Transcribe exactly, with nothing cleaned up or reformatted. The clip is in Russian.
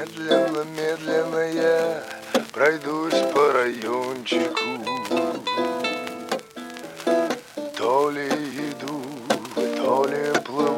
Медленно, медленно я пройдусь по райончику. То ли иду, то ли плыву.